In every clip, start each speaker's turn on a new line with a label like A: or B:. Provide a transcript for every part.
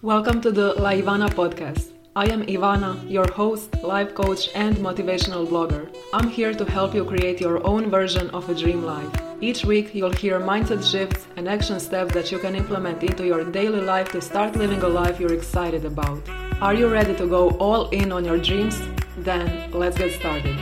A: Welcome to the La Ivana podcast. I am Ivana, your host, life coach, and motivational blogger. I'm here to help you create your own version of a dream life. Each week, you'll hear mindset shifts and action steps that you can implement into your daily life to start living a life you're excited about. Are you ready to go all in on your dreams? Then let's get started.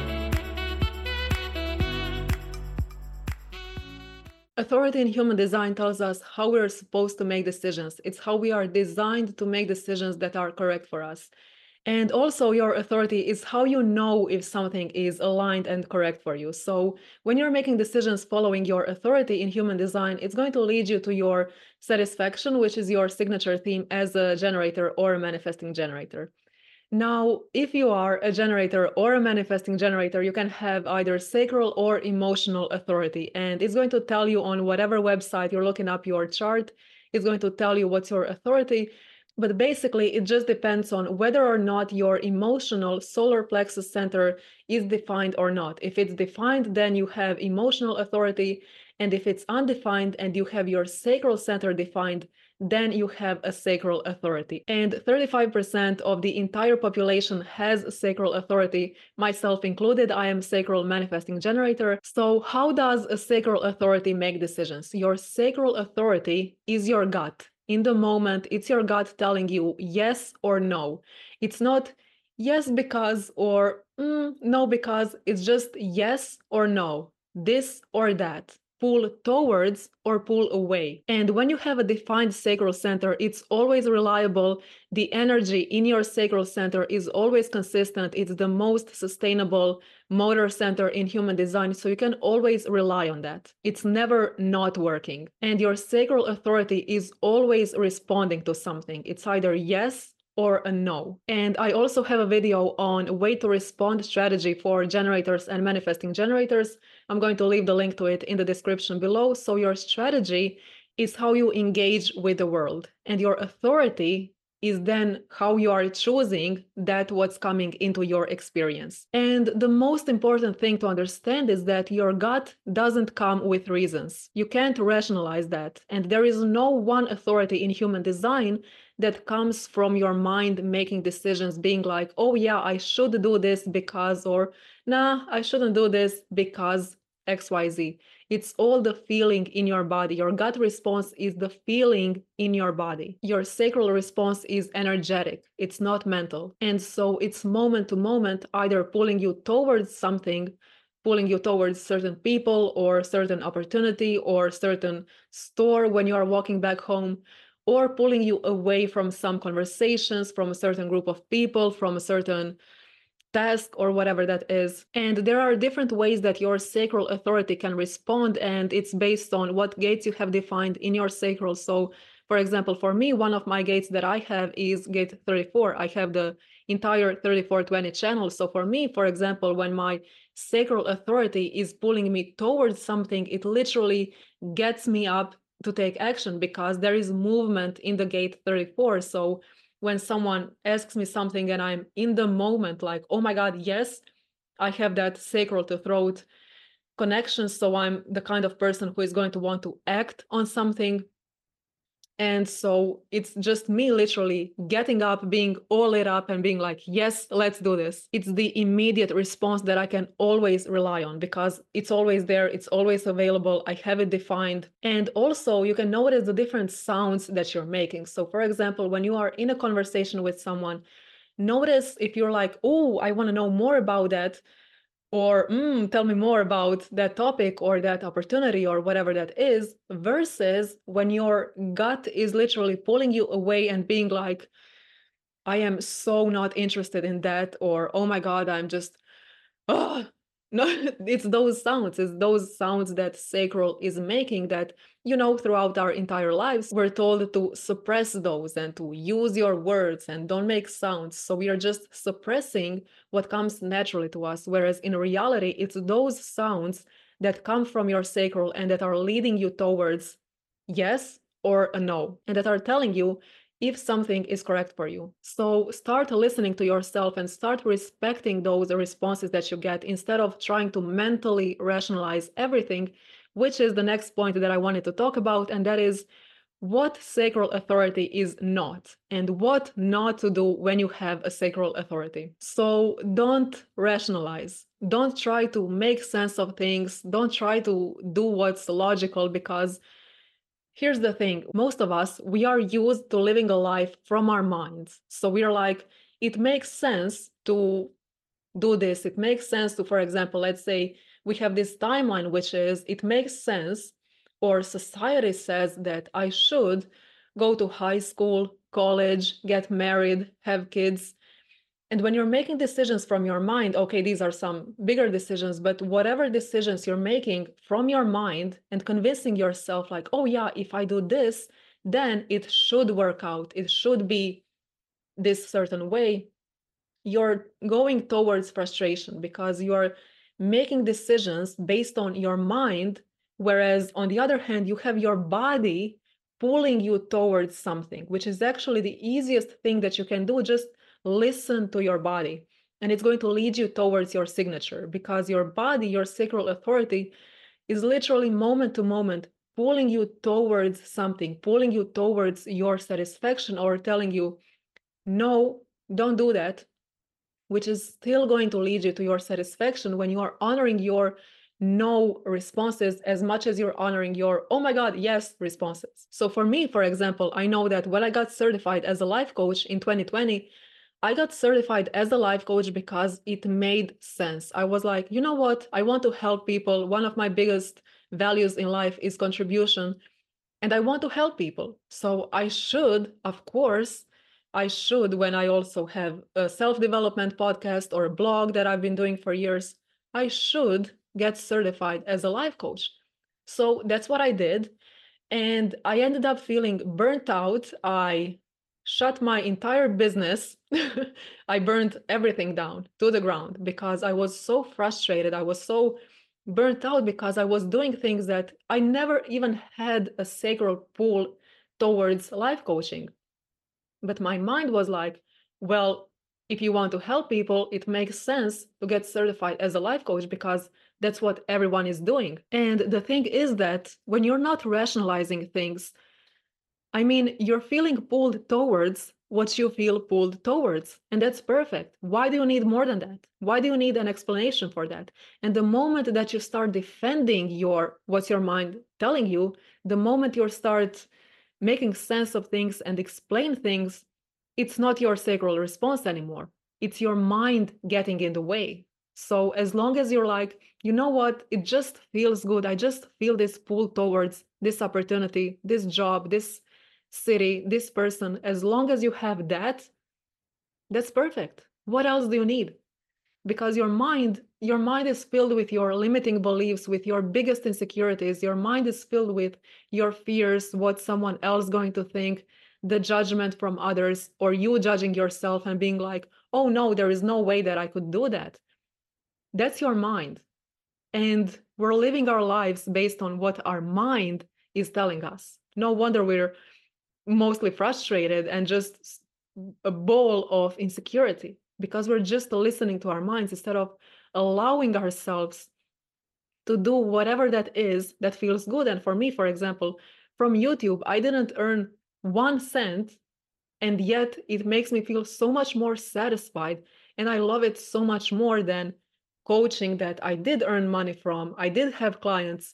A: Authority in human design tells us how we're supposed to make decisions. It's how we are designed to make decisions that are correct for us. And also, your authority is how you know if something is aligned and correct for you. So, when you're making decisions following your authority in human design, it's going to lead you to your satisfaction, which is your signature theme as a generator or a manifesting generator. Now, if you are a generator or a manifesting generator, you can have either sacral or emotional authority. And it's going to tell you on whatever website you're looking up your chart, it's going to tell you what's your authority. But basically, it just depends on whether or not your emotional solar plexus center is defined or not. If it's defined, then you have emotional authority. And if it's undefined and you have your sacral center defined, then you have a sacral authority. And 35% of the entire population has sacral authority, myself included. I am sacral manifesting generator. So how does a sacral authority make decisions? Your sacral authority is your gut. In the moment, it's your gut telling you yes or no. It's not yes because or no because. It's just yes or no, this or that. Pull towards or pull away. And when you have a defined sacral center, it's always reliable. The energy in your sacral center is always consistent. It's the most sustainable motor center in human design. So you can always rely on that. It's never not working. And your sacral authority is always responding to something. It's either yes or a no. And I also have a video on way to respond strategy for generators and manifesting generators. I'm going to leave the link to it in the description below. So your strategy is how you engage with the world, and your authority is then how you are choosing that what's coming into your experience. And the most important thing to understand is that your gut doesn't come with reasons. You can't rationalize that. And there is no one authority in human design that comes from your mind making decisions, being like, oh yeah, I should do this because, or nah, I shouldn't do this because XYZ. It's all the feeling in your body. Your gut response is the feeling in your body. Your sacral response is energetic. It's not mental. And so it's moment to moment, either pulling you towards something, pulling you towards certain people or certain opportunity or certain store when you are walking back home, or pulling you away from some conversations, from a certain group of people, from a certain task or whatever that is. And there are different ways that your sacral authority can respond, and it's based on what gates you have defined in your sacral. So for example, for me, one of my gates that I have is gate 34. I have the entire 3420 channel. So for me, for example, when my sacral authority is pulling me towards something, it literally gets me up to take action because there is movement in the gate 34. So when someone asks me something and I'm in the moment, like, oh my God, yes, I have that sacral to throat connection. So I'm the kind of person who is going to want to act on something. And so it's just me literally getting up, being all lit up and being like, yes, let's do this. It's the immediate response that I can always rely on because it's always there. It's always available. I have it defined. And also you can notice the different sounds that you're making. So for example, when you are in a conversation with someone, notice if you're like, oh, I want to know more about that, or tell me more about that topic or that opportunity or whatever that is, versus when your gut is literally pulling you away and being like, I am so not interested in that, or oh my God, I'm just, oh, no, it's those sounds. It's those sounds that sacral is making that, throughout our entire lives, we're told to suppress those and to use your words and don't make sounds. So we are just suppressing what comes naturally to us. Whereas in reality, it's those sounds that come from your sacral and that are leading you towards yes or a no, and that are telling you if something is correct for you. So start listening to yourself and start respecting those responses that you get instead of trying to mentally rationalize everything, which is the next point that I wanted to talk about. And that is what sacral authority is not and what not to do when you have a sacral authority. So don't rationalize. Don't try to make sense of things. Don't try to do what's logical, because here's the thing. Most of us, we are used to living a life from our minds. So we are like, it makes sense to do this. It makes sense to, for example, let's say we have this timeline, which is it makes sense, or society says that I should go to high school, college, get married, have kids. And when you're making decisions from your mind, okay, these are some bigger decisions, but whatever decisions you're making from your mind and convincing yourself, like, oh, yeah, if I do this, then it should work out. It should be this certain way. You're going towards frustration because you're making decisions based on your mind, whereas on the other hand, you have your body pulling you towards something, which is actually the easiest thing that you can do. Just listen to your body, and it's going to lead you towards your signature, because your body, your sacral authority, is literally moment to moment pulling you towards something, pulling you towards your satisfaction, or telling you, no, don't do that, which is still going to lead you to your satisfaction when you are honoring your no responses as much as you're honoring your, oh my God, yes responses. So for me, for example, I know that when I got certified as a life coach in 2020, I got certified as a life coach because it made sense. I was like, you know what? I want to help people. One of my biggest values in life is contribution, and I want to help people. So I should, of course, I should, when I also have a self-development podcast or a blog that I've been doing for years, I should get certified as a life coach. So that's what I did. And I ended up feeling burnt out. I shut my entire business. I burned everything down to the ground because I was so frustrated. I was so burnt out because I was doing things that I never even had a sacral pull towards life coaching. But my mind was like, well, if you want to help people, it makes sense to get certified as a life coach because that's what everyone is doing. And the thing is that when you're not rationalizing things, I mean, you're feeling pulled towards what you feel pulled towards, and that's perfect. Why do you need more than that? Why do you need an explanation for that? And the moment that you start defending what's your mind telling you, the moment you start making sense of things and explain things, it's not your sacral response anymore. It's your mind getting in the way. So as long as you're like, you know what, it just feels good. I just feel this pull towards this opportunity, this job, this city, this person, as long as you have that, that's perfect. What else do you need? Because your mind is filled with your limiting beliefs, with your biggest insecurities. Your mind is filled with your fears, what someone else is going to think, the judgment from others, or you judging yourself and being like, oh no, there is no way that I could do that. That's your mind. And we're living our lives based on what our mind is telling us. No wonder we're mostly frustrated and just a ball of insecurity, because we're just listening to our minds instead of allowing ourselves to do whatever that is that feels good. And for me, for example, from YouTube, I didn't earn 1 cent, and yet it makes me feel so much more satisfied. And I love it so much more than coaching that I did earn money from. I did have clients,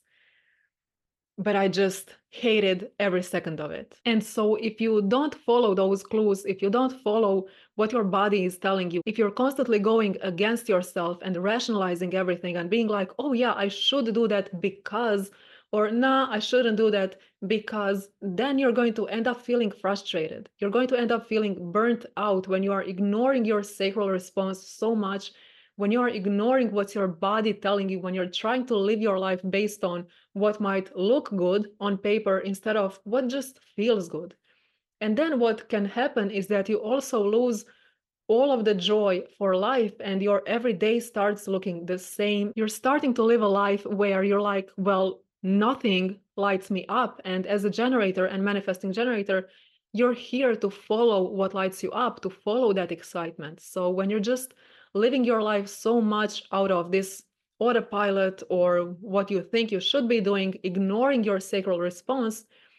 A: but I just hated every second of it. And so if you don't follow those clues, if you don't follow what your body is telling you, if you're constantly going against yourself and rationalizing everything and being like, oh yeah, I should do that because, or nah, I shouldn't do that because, then you're going to end up feeling frustrated. You're going to end up feeling burnt out when you are ignoring your sacral response so much, when you are ignoring what's your body telling you, when you're trying to live your life based on what might look good on paper instead of what just feels good. And then what can happen is that you also lose all of the joy for life, and your everyday starts looking the same. You're starting to live a life where you're like, well, nothing lights me up. And as a generator and manifesting generator, you're here to follow what lights you up, to follow that excitement. So when you're just living your life so much out of this autopilot or what you think you should be doing, ignoring your sacral response,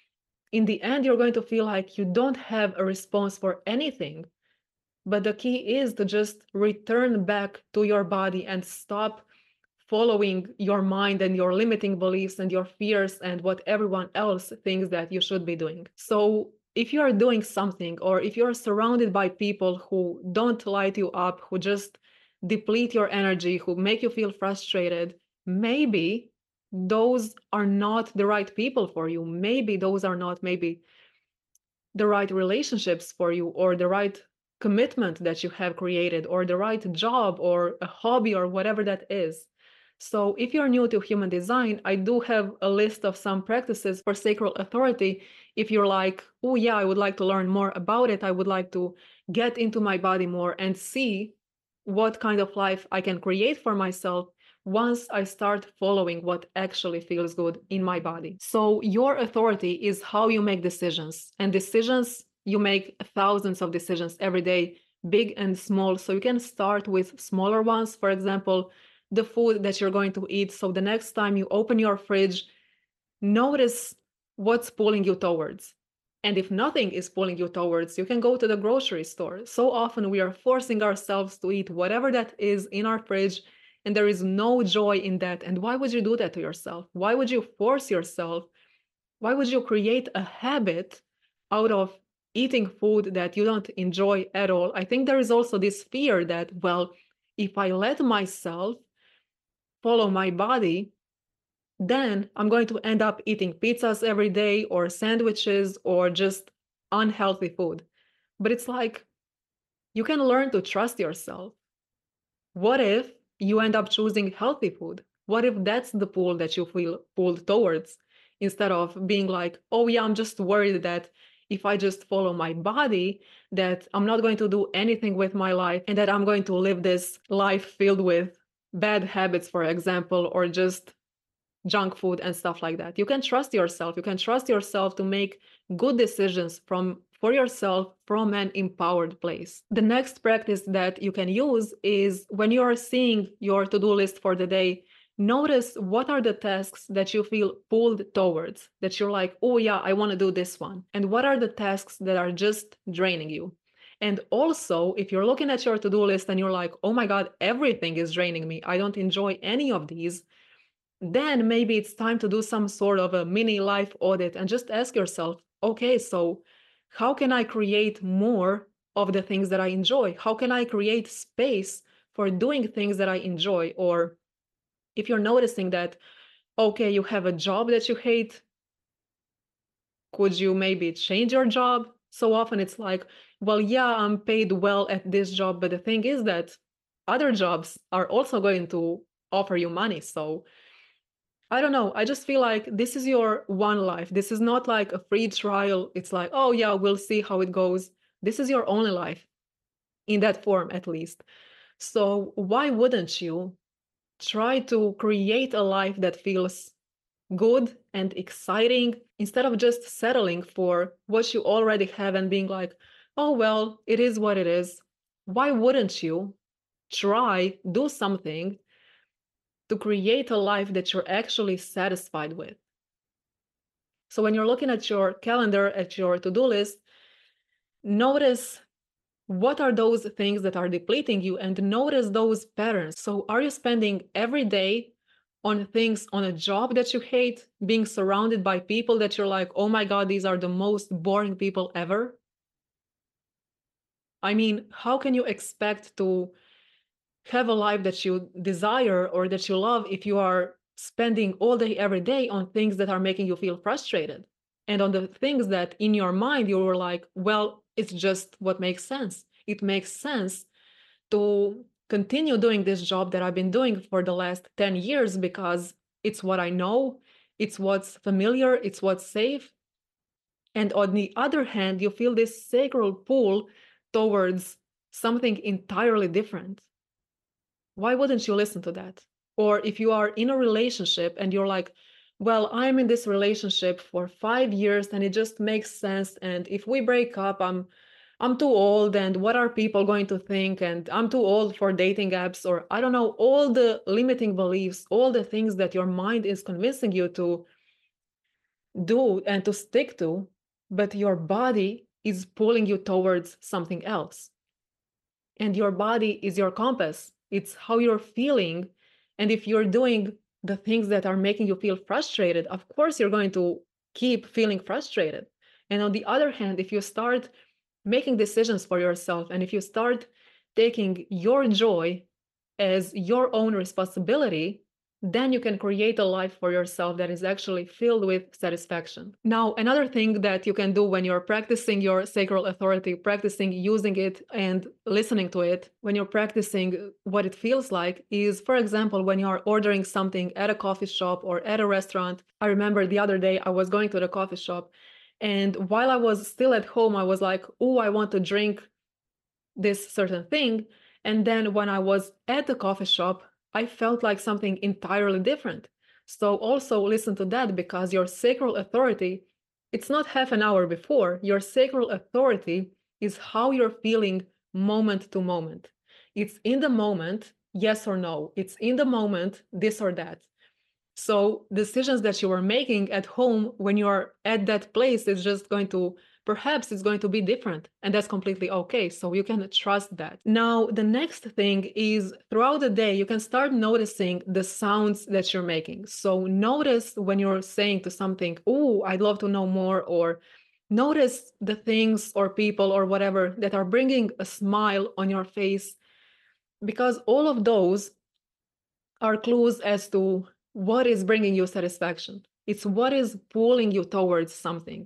A: in the end, you're going to feel like you don't have a response for anything. But the key is to just return back to your body and stop following your mind and your limiting beliefs and your fears and what everyone else thinks that you should be doing. So if you are doing something, or if you're surrounded by people who don't light you up, who just deplete your energy, who make you feel frustrated, maybe those are not the right people for you. Maybe those are not maybe the right relationships for you, or the right commitment that you have created, or the right job or a hobby or whatever that is. So if you're new to human design, I do have a list of some practices for sacral authority. If you're like, oh yeah, I would like to learn more about it, I would like to get into my body more and see what kind of life I can create for myself once I start following what actually feels good in my body. So your authority is how you make decisions, and decisions, you make thousands of decisions every day, big and small. So you can start with smaller ones. For example, the food that you're going to eat. So the next time you open your fridge, notice what's pulling you towards. And if nothing is pulling you towards, you can go to the grocery store. So often we are forcing ourselves to eat whatever that is in our fridge, and there is no joy in that. And why would you do that to yourself? Why would you force yourself? Why would you create a habit out of eating food that you don't enjoy at all? I think there is also this fear that, well, if I let myself follow my body, then I'm going to end up eating pizzas every day, or sandwiches, or just unhealthy food. But it's like, you can learn to trust yourself. What if you end up choosing healthy food? What if that's the pull that you feel pulled towards, instead of being like, oh yeah, I'm just worried that if I just follow my body, that I'm not going to do anything with my life, and that I'm going to live this life filled with bad habits, for example, or just junk food and stuff like that. You can trust yourself. You can trust yourself to make good decisions for yourself from an empowered place. The next practice that you can use is, when you are seeing your to-do list for the day, notice what are the tasks that you feel pulled towards, that you're like, oh yeah, I want to do this one. And what are the tasks that are just draining you? And also, if you're looking at your to-do list and you're like, oh my God, everything is draining me, I don't enjoy any of these, then maybe it's time to do some sort of a mini life audit and just ask yourself, okay, so how can I create more of the things that I enjoy? How can I create space for doing things that I enjoy? Or if you're noticing that, okay, you have a job that you hate, could you maybe change your job? So often it's like, well, yeah, I'm paid well at this job, but the thing is that other jobs are also going to offer you money. So I don't know. I just feel like this is your one life. This is not like a free trial. It's like, oh, yeah, we'll see how it goes. This is your only life, in that form at least. So why wouldn't you try to create a life that feels good and exciting, instead of just settling for what you already have and being like, oh, well, it is what it is? Why wouldn't you try, do something to create a life that you're actually satisfied with? So when you're looking at your calendar, at your to-do list, notice what are those things that are depleting you, and notice those patterns. So are you spending every day on things, on a job that you hate, being surrounded by people that you're like, oh my God, these are the most boring people ever? I mean, how can you expect to have a life that you desire or that you love if you are spending all day every day on things that are making you feel frustrated, and on the things that in your mind you were like, well, it's just what makes sense. It makes sense to continue doing this job that I've been doing for the last 10 years because it's what I know, it's what's familiar, it's what's safe. And on the other hand, you feel this sacral pull towards something entirely different. Why wouldn't you listen to that? Or if you are in a relationship and you're like, well, I'm in this relationship for 5 years and it just makes sense. And if we break up, I'm too old, and what are people going to think? And I'm too old for dating apps, or I don't know, all the limiting beliefs, all the things that your mind is convincing you to do and to stick to. but your body is pulling you towards something else. And your body is your compass. It's how you're feeling. And if you're doing the things that are making you feel frustrated, of course, you're going to keep feeling frustrated. And on the other hand, if you start making decisions for yourself and if you start taking your joy as your own responsibility, then you can create a life for yourself that is actually filled with satisfaction. Now, another thing that you can do when you're practicing your sacral authority, practicing using it and listening to it, when you're practicing what it feels like, is, for example, when you're ordering something at a coffee shop or at a restaurant. I remember the other day I was going to the coffee shop, and while I was still at home, I was like, oh, I want to drink this certain thing. And then when I was at the coffee shop, I felt like something entirely different. So also listen to that, because your sacral authority, it's not half an hour before. Your sacral authority is how you're feeling moment to moment. It's in the moment, yes or no. It's in the moment, this or that. So decisions that you are making at home when you're at that place is just going to, perhaps it's going to be different, and that's completely okay. So you can trust that. Now, the next thing is throughout the day, you can start noticing the sounds that you're making. So notice when you're saying to something, oh, I'd love to know more, or notice the things or people or whatever that are bringing a smile on your face, because all of those are clues as to what is bringing you satisfaction. It's what is pulling you towards something.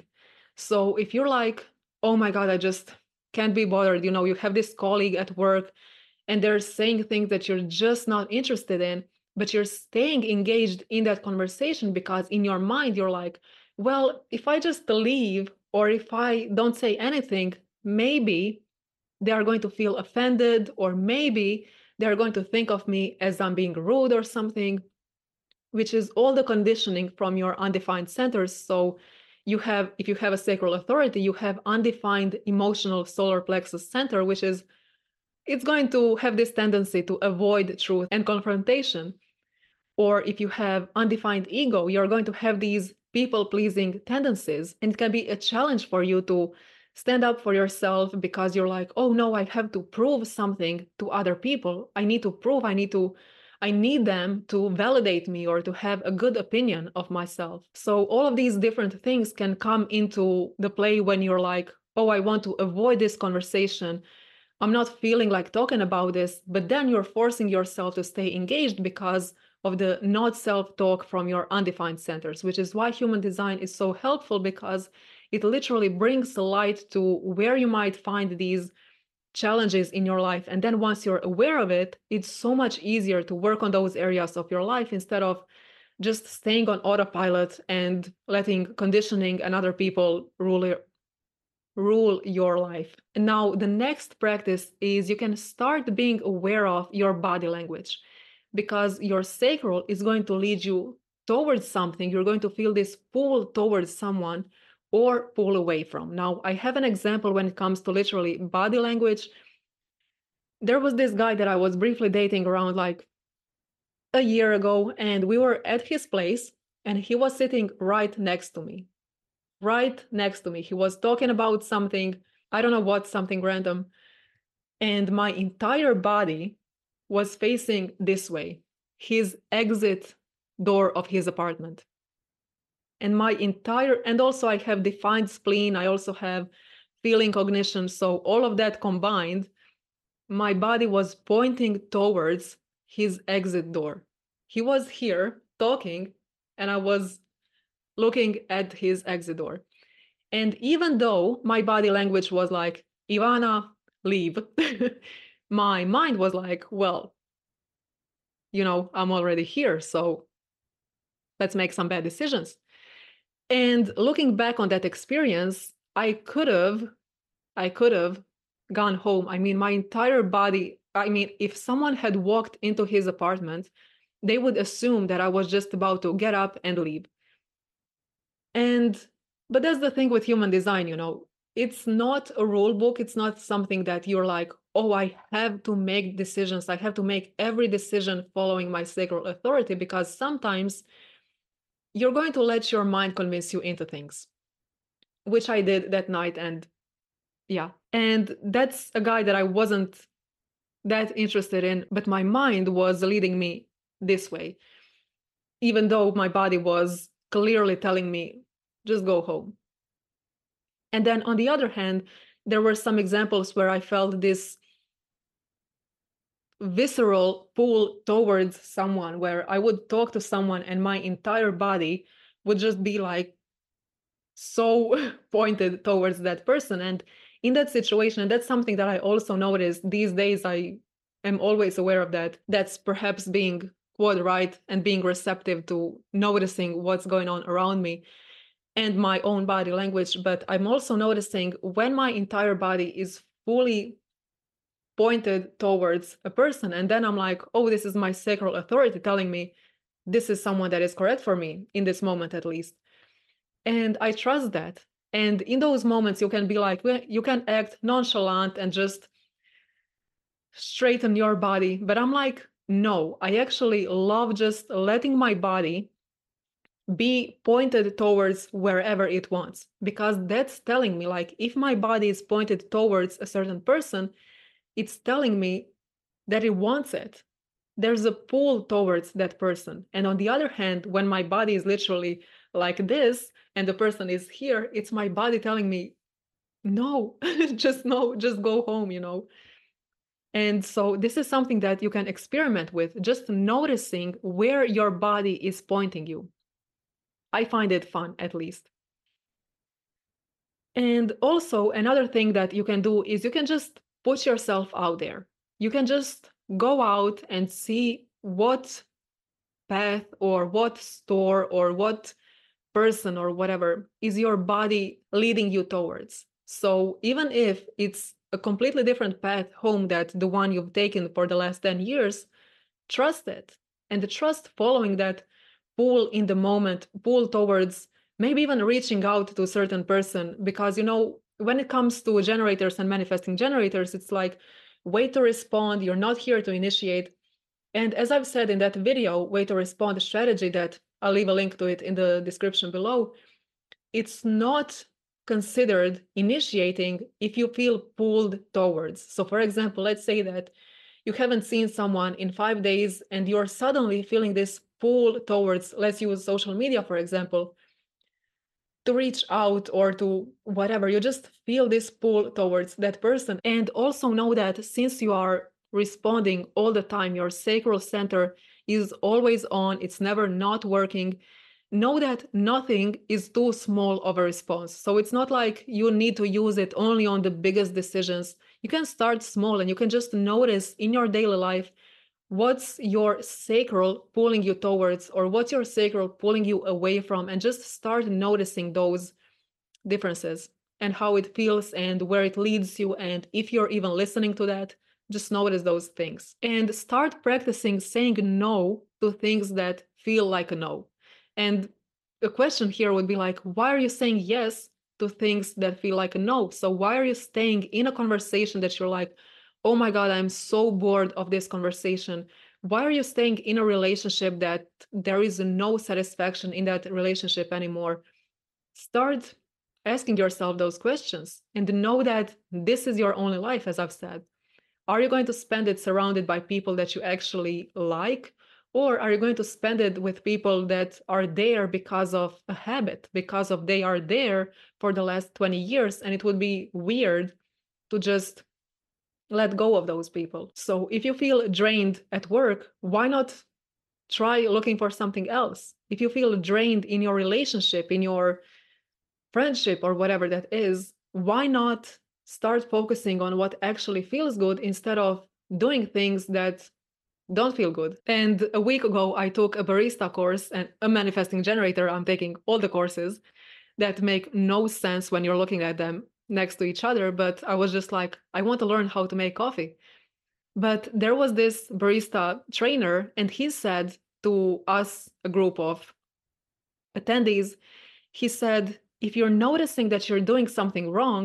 A: So if you're like, oh my God, I just can't be bothered, you have this colleague at work and they're saying things that you're just not interested in, but you're staying engaged in that conversation because in your mind, you're like, well, if I just leave or if I don't say anything, maybe they are going to feel offended, or maybe they're going to think of me as I'm being rude or something, which is all the conditioning from your undefined centers. So if you have a sacral authority, you have undefined emotional solar plexus center, which is, it's going to have this tendency to avoid truth and confrontation. Or if you have undefined ego, you're going to have these people-pleasing tendencies. And it can be a challenge for you to stand up for yourself because you're like, oh no, I have to prove something to other people. I need to prove, I need them to validate me or to have a good opinion of myself. So all of these different things can come into the play when you're like, oh, I want to avoid this conversation. I'm not feeling like talking about this, but then you're forcing yourself to stay engaged because of the not self-talk from your undefined centers, which is why human design is so helpful, because it literally brings light to where you might find these challenges in your life. And then once you're aware of it, it's so much easier to work on those areas of your life instead of just staying on autopilot and letting conditioning and other people rule your life. And now the next practice is you can start being aware of your body language, because your sacral is going to lead you towards something. You're going to feel this pull towards someone or pull away from. Now, I have an example when it comes to literally body language. There was this guy that I was briefly dating around like a year ago, and we were at his place, and he was sitting right next to me. Right next to me. He was talking about something, I don't know what, something random. And my entire body was facing this way, his exit door of his apartment. And and also I have defined spleen, I also have feeling cognition. So all of that combined, my body was pointing towards his exit door. He was here talking, and I was looking at his exit door. And even though my body language was like, Ivana, leave, my mind was like, well, I'm already here, so let's make some bad decisions. And looking back on that experience, I could have gone home. I mean, my entire body, if someone had walked into his apartment, they would assume that I was just about to get up and leave. But that's the thing with human design, it's not a rule book. It's not something that you're like, oh, I have to make decisions. I have to make every decision following my sacral authority, because sometimes you're going to let your mind convince you into things. which I did that night. And yeah, and that's a guy that I wasn't that interested in, but my mind was leading me this way, even though my body was clearly telling me, just go home. And then on the other hand, there were some examples where I felt this visceral pull towards someone, where I would talk to someone and my entire body would just be like so pointed towards that person. And in that situation, and that's something that I also noticed these days, I am always aware of that. That's perhaps being quite right and being receptive to noticing what's going on around me and my own body language. But I'm also noticing when my entire body is fully pointed towards a person, and then I'm like, oh, this is my sacral authority telling me this is someone that is correct for me in this moment, at least. And I trust that. And in those moments, you can be like, well, you can act nonchalant and just straighten your body. But I'm like, no, I actually love just letting my body be pointed towards wherever it wants, because that's telling me, like, if my body is pointed towards a certain person, it's telling me that it wants it. There's a pull towards that person. And on the other hand, when my body is literally like this and the person is here, it's my body telling me, no, no, just go home. And so this is something that you can experiment with, just noticing where your body is pointing you. I find it fun, at least. And also, another thing that you can do is you can just put yourself out there. You can just go out and see what path or what store or what person or whatever is your body leading you towards. So even if it's a completely different path home that the one you've taken for the last 10 years, trust it. And trust following that pull in the moment, pull towards maybe even reaching out to a certain person. Because, when it comes to generators and manifesting generators, it's like, wait to respond. You're not here to initiate. And as I've said in that video, way to respond strategy, that I'll leave a link to it in the description below, it's not considered initiating if you feel pulled towards. So for example, let's say that you haven't seen someone in 5 days and you're suddenly feeling this pull towards, let's use social media, for example, to reach out or to whatever. You just feel this pull towards that person. And also know that since you are responding all the time, your sacral center is always on, it's never not working. Know that nothing is too small of a response. So it's not like you need to use it only on the biggest decisions. You can start small and you can just notice in your daily life what's your sacral pulling you towards, or what's your sacral pulling you away from, and just start noticing those differences and how it feels and where it leads you. And if you're even listening to that, just notice those things and start practicing saying no to things that feel like a no. And the question here would be like, why are you saying yes to things that feel like a no? So why are you staying in a conversation that you're like, oh my God, I'm so bored of this conversation? Why are you staying in a relationship that there is no satisfaction in that relationship anymore? Start asking yourself those questions and know that this is your only life, as I've said. Are you going to spend it surrounded by people that you actually like? Or are you going to spend it with people that are there because of a habit, because of they are there for the last 20 years, and it would be weird to just let go of those people? So if you feel drained at work, why not try looking for something else? If you feel drained in your relationship, in your friendship, or whatever that is, why not start focusing on what actually feels good instead of doing things that don't feel good? And a week ago, I took a barista course and a manifesting generator. I'm taking all the courses that make no sense when you're looking at them next to each other. But I was just like, I want to learn how to make coffee. But there was this barista trainer, and he said to us, a group of attendees, he said, if you're noticing that you're doing something wrong,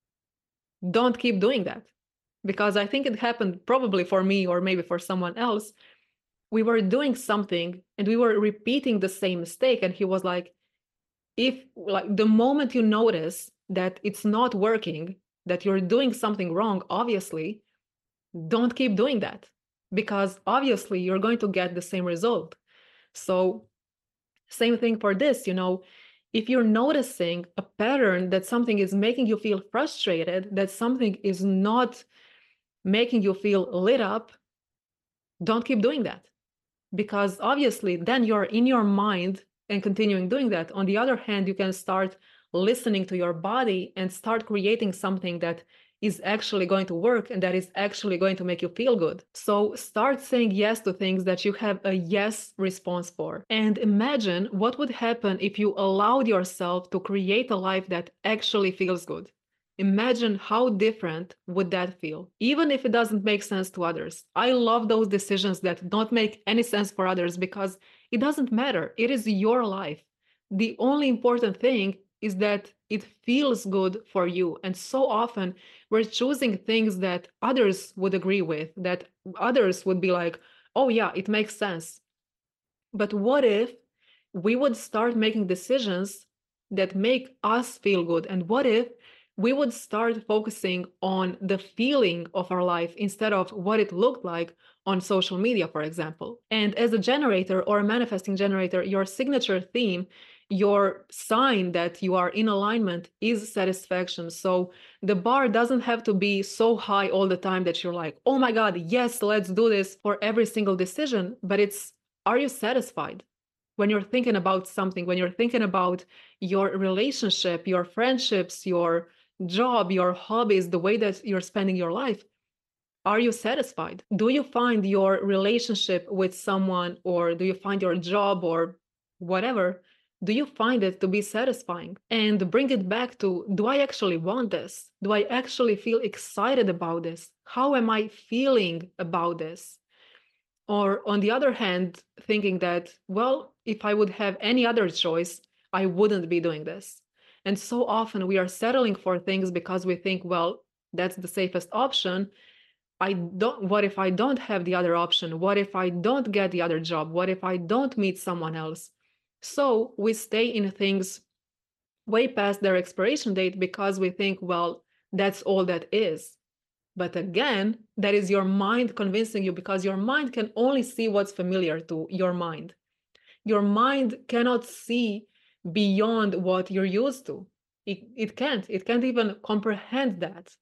A: don't keep doing that. Because I think it happened probably for me or maybe for someone else. We were doing something and we were repeating the same mistake. And he was like, if like the moment you notice that it's not working, that you're doing something wrong, obviously, don't keep doing that, because obviously you're going to get the same result. So same thing for this, if you're noticing a pattern that something is making you feel frustrated, that something is not making you feel lit up, don't keep doing that, because obviously then you're in your mind and continuing doing that. On the other hand, you can start listening to your body and start creating something that is actually going to work and that is actually going to make you feel good. So start saying yes to things that you have a yes response for. And imagine what would happen if you allowed yourself to create a life that actually feels good. Imagine how different would that feel, even if it doesn't make sense to others. I love those decisions that don't make any sense for others, because it doesn't matter. It is your life. The only important thing is that it feels good for you. And so often we're choosing things that others would agree with, that others would be like, oh yeah, it makes sense. But what if we would start making decisions that make us feel good? And what if we would start focusing on the feeling of our life instead of what it looked like on social media, for example? And as a generator or a manifesting generator, your signature theme, your sign that you are in alignment, is satisfaction. So the bar doesn't have to be so high all the time that you're like, oh my God, yes, let's do this for every single decision. But it's, are you satisfied? When you're thinking about something, when you're thinking about your relationship, your friendships, your job, your hobbies, the way that you're spending your life, are you satisfied? Do you find your relationship with someone, or do you find your job or whatever, do you find it to be satisfying? And bring it back to, do I actually want this? Do I actually feel excited about this? How am I feeling about this? Or on the other hand, thinking that, well, if I would have any other choice, I wouldn't be doing this. And so often we are settling for things because we think, well, that's the safest option. What if I don't have the other option? What if I don't get the other job? What if I don't meet someone else? So we stay in things way past their expiration date because we think, well, that's all that is. But again, that is your mind convincing you, because your mind can only see what's familiar to your mind. Your mind cannot see beyond what you're used to. It can't even comprehend that.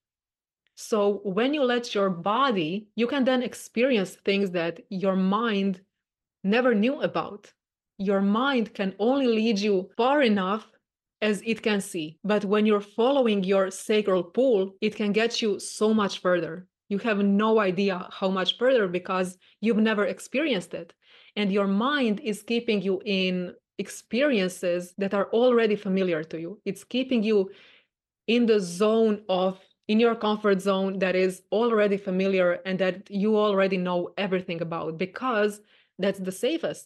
A: So when you let your body, you can then experience things that your mind never knew about. Your mind can only lead you far enough as it can see. But when you're following your sacral pull, it can get you so much further. You have no idea how much further, because you've never experienced it. And your mind is keeping you in experiences that are already familiar to you. It's keeping you in the zone of, in your comfort zone that is already familiar and that you already know everything about, because that's the safest.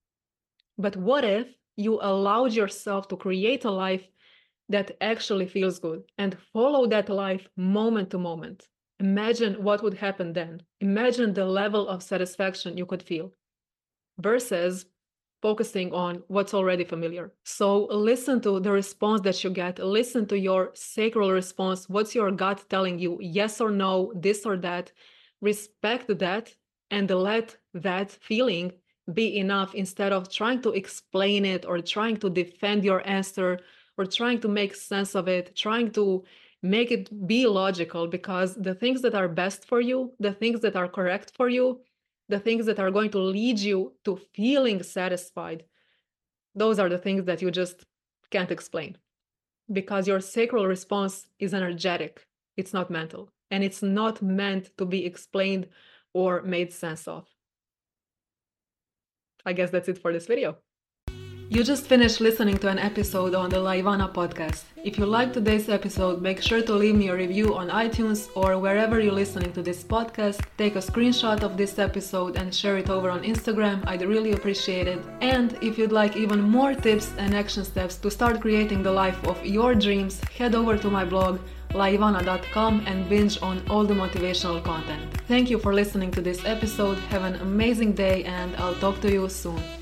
A: But what if you allowed yourself to create a life that actually feels good and follow that life moment to moment? Imagine what would happen then. Imagine the level of satisfaction you could feel versus focusing on what's already familiar. So listen to the response that you get. Listen to your sacral response. What's your gut telling you? Yes or no, this or that. Respect that and let that feeling be enough, instead of trying to explain it or trying to defend your answer or trying to make sense of it, trying to make it be logical. Because the things that are best for you, the things that are correct for you, the things that are going to lead you to feeling satisfied, those are the things that you just can't explain, because your sacral response is energetic. It's not mental, and it's not meant to be explained or made sense of. I guess that's it for this video. You just finished listening to an episode on the La Ivana podcast. If you liked today's episode, make sure to leave me a review on iTunes or wherever you're listening to this podcast. Take a screenshot of this episode and share it over on Instagram. I'd really appreciate it. And if you'd like even more tips and action steps to start creating the life of your dreams, head over to my blog laivana.com and binge on all the motivational content. Thank you for listening to this episode. Have an amazing day, and I'll talk to you soon.